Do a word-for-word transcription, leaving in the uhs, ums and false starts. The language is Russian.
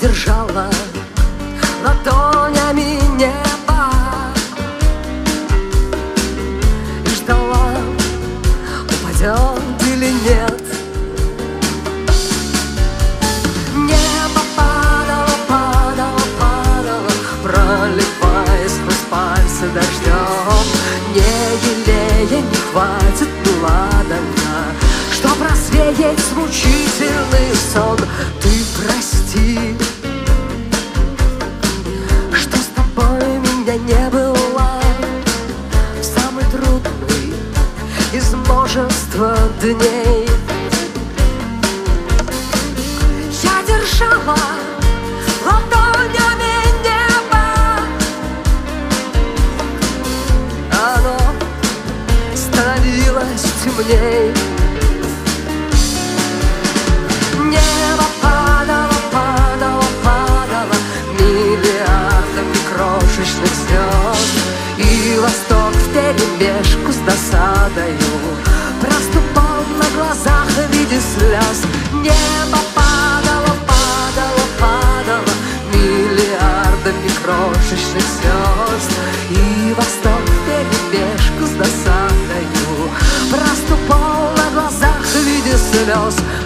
держала ладонями небо и ждала, упадет или нет. Небо падало, падало, падало, проливаясь сквозь пальцы дождем. Не елея не хватит ладана, чтоб развеять мучительный сон. Ты прости, что с тобой меня не было в самый трудный из множества дней. Я держала ладонями небо, оно становилось темней. Небо падало, падало, падало миллиардами крошечных звезд, и восток вперемешку с досадою проступал на глазах в виде слез. Небо падало, падало, падало миллиардами крошечных звезд, и восток вперемешку с досадою проступал на глазах в виде слез.